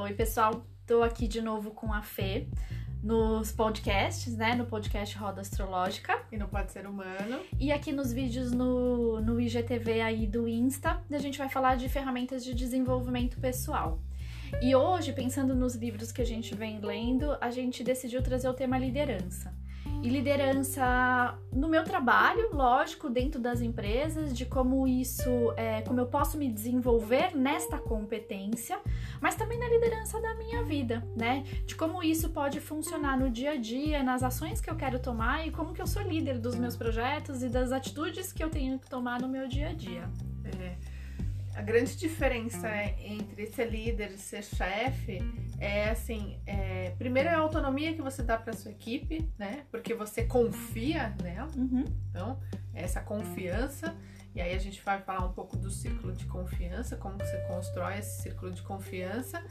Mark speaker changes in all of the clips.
Speaker 1: Oi, pessoal. Tô aqui de novo com a Fê nos podcasts, né? No podcast Roda Astrológica.
Speaker 2: E no Pode Ser Humano.
Speaker 1: E aqui nos vídeos no IGTV aí do Insta, a gente vai falar de ferramentas de desenvolvimento pessoal. E hoje, pensando nos livros que a gente vem lendo, a gente decidiu trazer o tema liderança. E liderança no meu trabalho, lógico, dentro das empresas, de como como eu posso me desenvolver nesta competência, mas também na liderança da minha vida, né? De como isso pode funcionar no dia a dia, nas ações que eu quero tomar e como que eu sou líder dos meus projetos e das atitudes que eu tenho que tomar no meu dia a dia.
Speaker 2: A grande diferença entre ser líder e ser chefe primeiro é a autonomia que você dá para sua equipe, né? Porque você confia nela. Então, essa confiança. E aí a gente vai falar um pouco do círculo de confiança, como que você constrói esse círculo de confiança.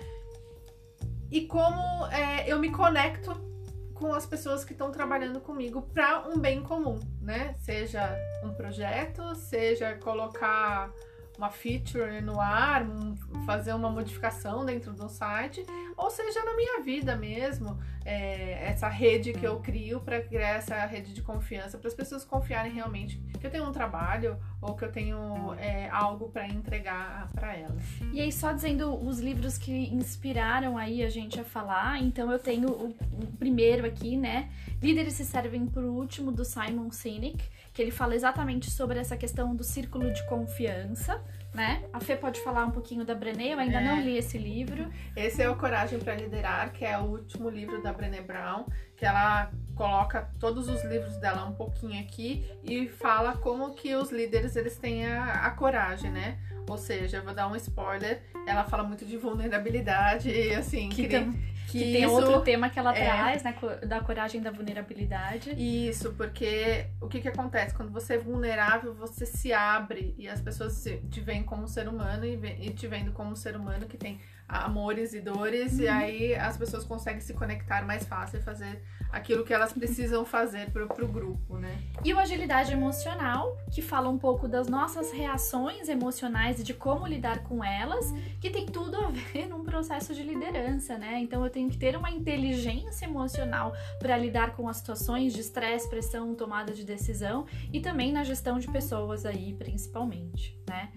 Speaker 2: E como eu me conecto com as pessoas que estão trabalhando comigo para um bem comum, né? Seja um projeto, seja colocar uma feature no ar, fazer uma modificação dentro do site, ou seja, na minha vida mesmo, essa rede que eu crio para criar essa rede de confiança, para as pessoas confiarem realmente que eu tenho um trabalho ou que eu tenho algo para entregar para elas.
Speaker 1: E aí, só dizendo os livros que inspiraram aí a gente a falar, então eu tenho o primeiro aqui, né? Líderes se servem por último, do Simon Sinek, que ele fala exatamente sobre essa questão do círculo de confiança, né? A Fê pode falar um pouquinho da Brené, eu ainda não li esse livro.
Speaker 2: Esse é o Coragem para Liderar, que é o último livro da Brené Brown, que ela coloca todos os livros dela um pouquinho aqui e fala como que os líderes eles têm a coragem, né? Ou seja, eu vou dar um spoiler, ela fala muito de vulnerabilidade e assim...
Speaker 1: Que tem isso, outro tema que ela traz, né? Da coragem da vulnerabilidade.
Speaker 2: Isso, porque o que acontece? Quando você é vulnerável, você se abre e as pessoas te veem como ser humano e te vendo como ser humano que tem amores e dores, e aí as pessoas conseguem se conectar mais fácil e fazer aquilo que elas precisam fazer pro grupo, né?
Speaker 1: E o Agilidade Emocional, que fala um pouco das nossas reações emocionais e de como lidar com elas, que tem tudo a ver num processo de liderança, né? Então eu tenho que ter uma inteligência emocional para lidar com as situações de estresse, pressão, tomada de decisão e também na gestão de pessoas aí, principalmente, né?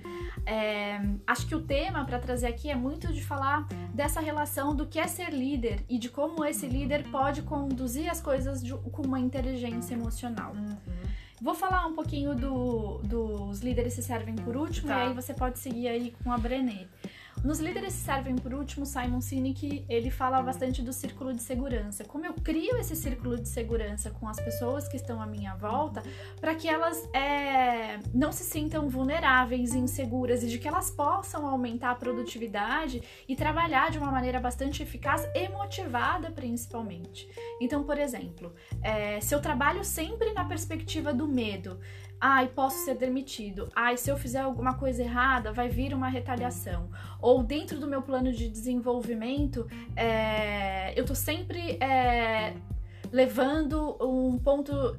Speaker 1: Acho que o tema para trazer aqui é muito de falar dessa relação do que é ser líder e de como esse líder pode conduzir as coisas com uma inteligência emocional. Vou falar um pouquinho dos líderes se servem por último,
Speaker 2: tá.
Speaker 1: E aí você pode seguir aí com a Brené. Nos líderes se servem por último, Simon Sinek, ele fala bastante do círculo de segurança. Como eu crio esse círculo de segurança com as pessoas que estão à minha volta, para que elas não se sintam vulneráveis e inseguras e de que elas possam aumentar a produtividade e trabalhar de uma maneira bastante eficaz e motivada, principalmente. Então, por exemplo, se eu trabalho sempre na perspectiva do medo, posso ser demitido. Se eu fizer alguma coisa errada, vai vir uma retaliação. Ou dentro do meu plano de desenvolvimento, eu tô sempre levando um ponto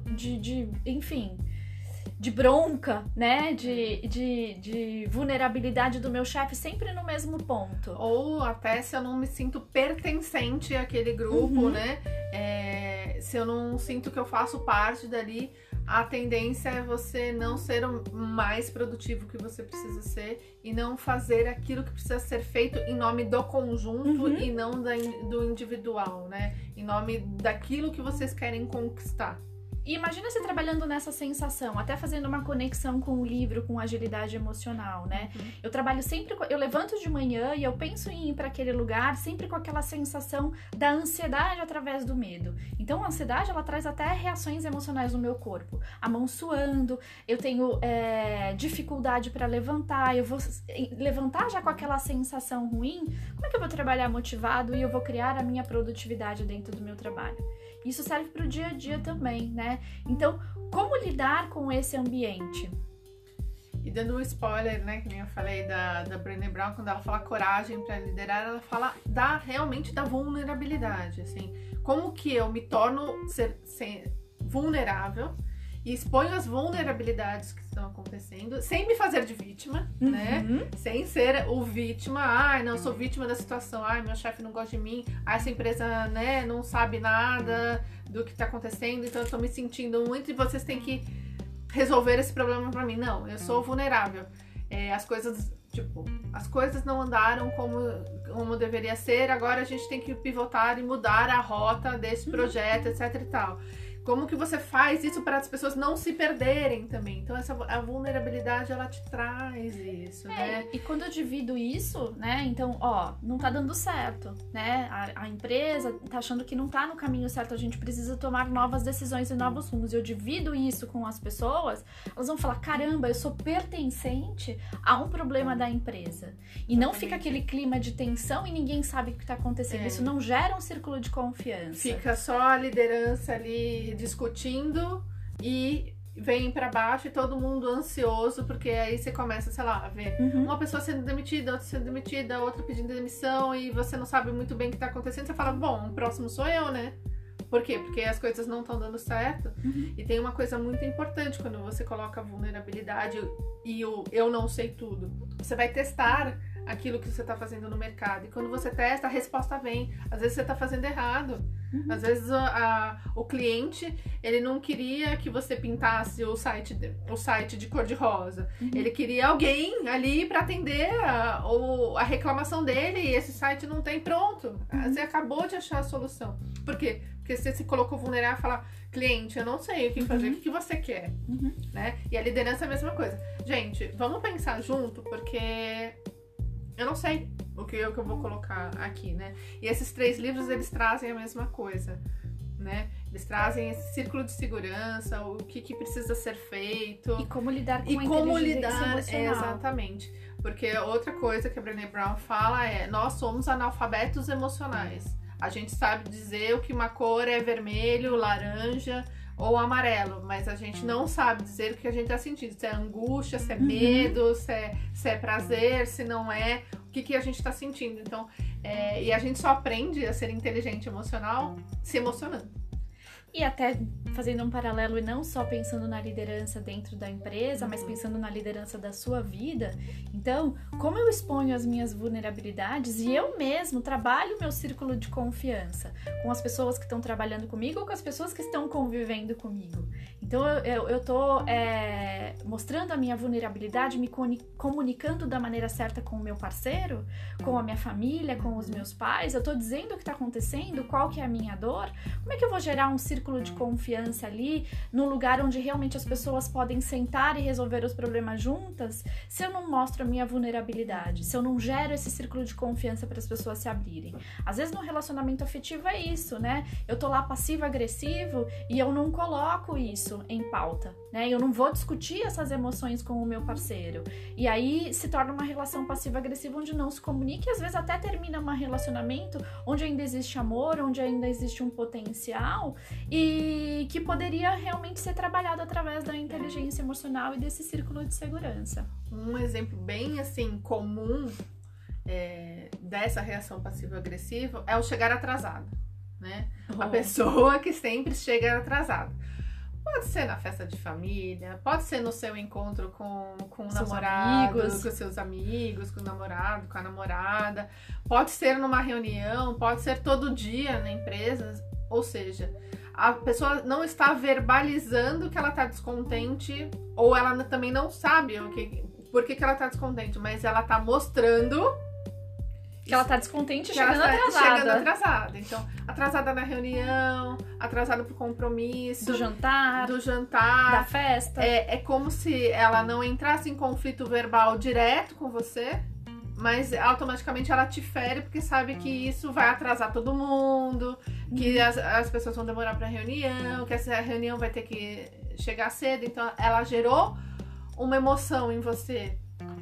Speaker 1: de bronca, né? De vulnerabilidade do meu chefe sempre no mesmo ponto.
Speaker 2: Ou até se eu não me sinto pertencente àquele grupo, né? Se eu não sinto que eu faço parte dali, a tendência é você não ser o mais produtivo que você precisa ser e não fazer aquilo que precisa ser feito em nome do conjunto e não do individual, né? Em nome daquilo que vocês querem conquistar.
Speaker 1: E imagina você trabalhando nessa sensação, até fazendo uma conexão com o livro, com agilidade emocional, né? Eu trabalho sempre, eu levanto de manhã e eu penso em ir para aquele lugar sempre com aquela sensação da ansiedade através do medo. Então a ansiedade, ela traz até reações emocionais no meu corpo. A mão suando, eu tenho dificuldade para levantar, eu vou levantar já com aquela sensação ruim. Como é que eu vou trabalhar motivado e eu vou criar a minha produtividade dentro do meu trabalho? Isso serve para o dia a dia também, né? Então, como lidar com esse ambiente?
Speaker 2: E dando um spoiler, né, que nem eu falei da Brené Brown, quando ela fala coragem para liderar, ela fala realmente da vulnerabilidade, assim. Como que eu me torno ser vulnerável e exponho as vulnerabilidades que estão acontecendo, sem me fazer de vítima, né? Sem ser o vítima. Ai, não, eu sou vítima da situação. Ai, meu chefe não gosta de mim. Ai, essa empresa, né, não sabe nada do que tá acontecendo, então eu tô me sentindo muito e vocês têm que resolver esse problema pra mim. Não, eu sou vulnerável. As coisas não andaram como deveria ser, agora a gente tem que pivotar e mudar a rota desse projeto, etc e tal. Como que você faz isso para as pessoas não se perderem também? Então, a vulnerabilidade, ela te traz isso, né?
Speaker 1: E quando eu divido isso, né? Então, não tá dando certo, né? A empresa tá achando que não tá no caminho certo, a gente precisa tomar novas decisões e novos rumos. Eu divido isso com as pessoas, elas vão falar, caramba, eu sou pertencente a um problema da empresa. E não fica aquele clima de tensão e ninguém sabe o que tá acontecendo. Isso não gera um círculo de confiança.
Speaker 2: Fica só a liderança ali discutindo e vem pra baixo e todo mundo ansioso, porque aí você começa, sei lá, a ver uma pessoa sendo demitida, outra sendo demitida, outra pedindo demissão e você não sabe muito bem o que tá acontecendo. Você fala, bom, o próximo sou eu, né? Por quê? Porque as coisas não estão dando certo. E tem uma coisa muito importante quando você coloca a vulnerabilidade e o eu não sei tudo. Você vai testar aquilo que você está fazendo no mercado. E quando você testa, a resposta vem. Às vezes você está fazendo errado. Às vezes o cliente, ele não queria que você pintasse o site de cor-de-rosa. Ele queria alguém ali para atender a reclamação dele e esse site não tem pronto. Você acabou de achar a solução. Por quê? Porque você se colocou vulnerável e falar, cliente, eu não sei o que fazer, o que você quer? Né? E a liderança é a mesma coisa. Gente, vamos pensar junto, porque eu não sei o que eu vou colocar aqui, né? E esses 3 livros, eles trazem a mesma coisa, né? Eles trazem esse círculo de segurança, o que precisa ser feito.
Speaker 1: E como lidar com
Speaker 2: a
Speaker 1: inteligência emocional.
Speaker 2: Exatamente. Porque outra coisa que a Brené Brown fala nós somos analfabetos emocionais. A gente sabe dizer o que uma cor é vermelho, laranja ou amarelo, mas a gente não sabe dizer o que a gente tá sentindo. Se é angústia, se é medo, se é prazer, se não é, o que a gente tá sentindo. Então, e a gente só aprende a ser inteligente emocional se emocionando.
Speaker 1: E até fazendo um paralelo e não só pensando na liderança dentro da empresa, mas pensando na liderança da sua vida. Então, como eu exponho as minhas vulnerabilidades e eu mesmo trabalho meu círculo de confiança com as pessoas que estão trabalhando comigo ou com as pessoas que estão convivendo comigo. Então, eu tô mostrando a minha vulnerabilidade, me comunicando da maneira certa com o meu parceiro, com a minha família, com os meus pais. Eu tô dizendo o que tá acontecendo, qual que é a minha dor. Como é que eu vou gerar um círculo de confiança ali, no lugar onde realmente as pessoas podem sentar e resolver os problemas juntas, se eu não mostro a minha vulnerabilidade, se eu não gero esse círculo de confiança para as pessoas se abrirem. Às vezes no relacionamento afetivo é isso, né? Eu tô lá passivo-agressivo e eu não coloco isso em pauta, né? Eu não vou discutir essas emoções com o meu parceiro. E aí se torna uma relação passiva-agressiva onde não se comunica e às vezes até termina um relacionamento onde ainda existe amor, onde ainda existe um potencial e que poderia realmente ser trabalhado através da inteligência emocional e desse círculo de segurança.
Speaker 2: Um exemplo bem assim comum dessa reação passivo-agressiva é o chegar atrasado, né? A pessoa que sempre chega atrasada. Pode ser na festa de família, pode ser no seu encontro com o namorado, com seus amigos, com o namorado, com a namorada, pode ser numa reunião, pode ser todo dia na empresa, ou seja, a pessoa não está verbalizando que ela está descontente, ou ela também não sabe por que ela está descontente, mas ela está mostrando
Speaker 1: que ela tá descontente chegando atrasada.
Speaker 2: Então, atrasada na reunião, atrasada pro compromisso.
Speaker 1: Do jantar.
Speaker 2: Da
Speaker 1: festa.
Speaker 2: É como se ela não entrasse em conflito verbal direto com você, mas automaticamente ela te fere porque sabe que isso vai atrasar todo mundo, que as pessoas vão demorar pra reunião, que essa reunião vai ter que chegar cedo. Então, ela gerou uma emoção em você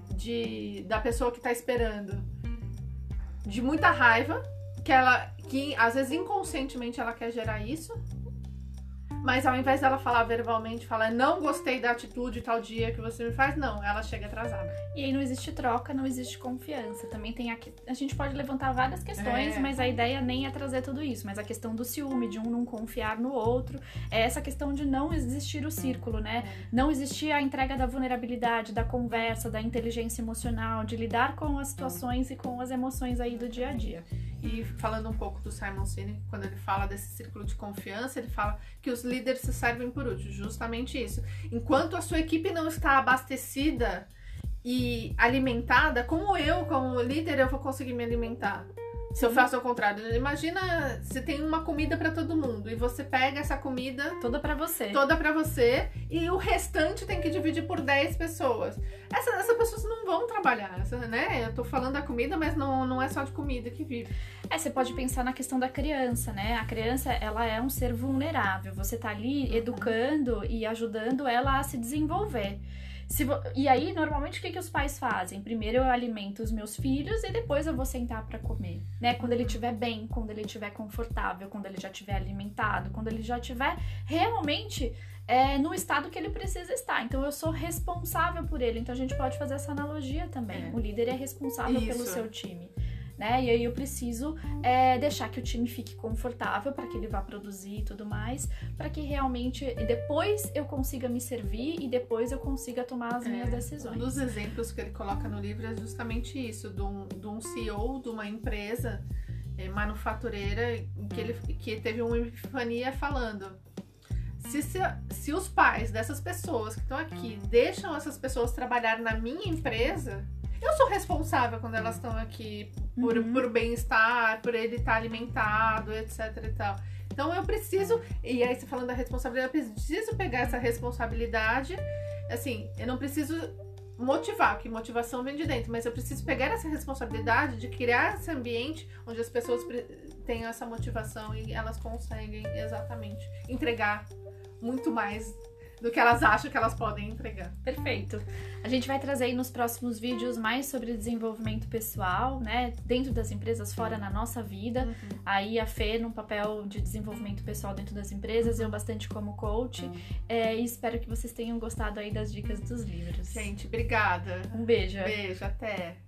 Speaker 2: da pessoa que tá esperando, de muita raiva, que às vezes inconscientemente ela quer gerar isso, Mas ao invés dela falar verbalmente, falar não gostei da atitude tal dia que você me faz, não, ela chega atrasada.
Speaker 1: E aí não existe troca, não existe confiança. Também tem aqui, a gente pode levantar várias questões, mas a ideia nem é trazer tudo isso, mas a questão do ciúme, de um não confiar no outro, é essa questão de não existir o círculo, né? Não existir a entrega da vulnerabilidade, da conversa, da inteligência emocional, de lidar com as situações e com as emoções aí do dia a dia.
Speaker 2: E falando um pouco do Simon Sinek, quando ele fala desse círculo de confiança, ele fala que os líderes se servem por útil, justamente isso. Enquanto a sua equipe não está abastecida e alimentada, como líder, eu vou conseguir me alimentar? Se eu faço ao contrário, imagina se tem uma comida para todo mundo e você pega essa comida
Speaker 1: toda para você
Speaker 2: e o restante tem que dividir por 10 pessoas. Essas pessoas não vão trabalhar, né? Eu tô falando da comida, mas não é só de comida que vive.
Speaker 1: Você pode pensar na questão da criança, né? A criança, ela é um ser vulnerável. Você tá ali educando e ajudando ela a se desenvolver. E aí, normalmente, o que os pais fazem? Primeiro eu alimento os meus filhos e depois eu vou sentar para comer, né? Quando ele estiver bem, quando ele estiver confortável, quando ele já estiver alimentado, quando ele já estiver realmente no estado que ele precisa estar. Então, eu sou responsável por ele. Então, a gente pode fazer essa analogia também. O líder é responsável pelo seu time. Né? E aí eu preciso deixar que o time fique confortável para que ele vá produzir e tudo mais, para que realmente depois eu consiga me servir e depois eu consiga tomar as minhas decisões.
Speaker 2: Um dos exemplos que ele coloca no livro é justamente isso, de um CEO de uma empresa manufatureira que teve uma epifania falando: se os pais dessas pessoas que estão aqui deixam essas pessoas trabalhar na minha empresa, eu sou responsável quando elas estão aqui por bem-estar, por ele estar alimentado, etc e tal. Então eu preciso, e aí você falando da responsabilidade, eu preciso pegar essa responsabilidade, assim, eu não preciso motivar, porque motivação vem de dentro, mas eu preciso pegar essa responsabilidade de criar esse ambiente onde as pessoas tenham essa motivação e elas conseguem exatamente entregar muito mais do que elas acham que elas podem entregar.
Speaker 1: Perfeito. A gente vai trazer aí nos próximos vídeos mais sobre desenvolvimento pessoal, né? Dentro das empresas, fora na nossa vida. Aí a Fê no papel de desenvolvimento pessoal dentro das empresas, eu bastante como coach. E espero que vocês tenham gostado aí das dicas dos livros.
Speaker 2: Gente, obrigada.
Speaker 1: Um beijo.
Speaker 2: Beijo, até.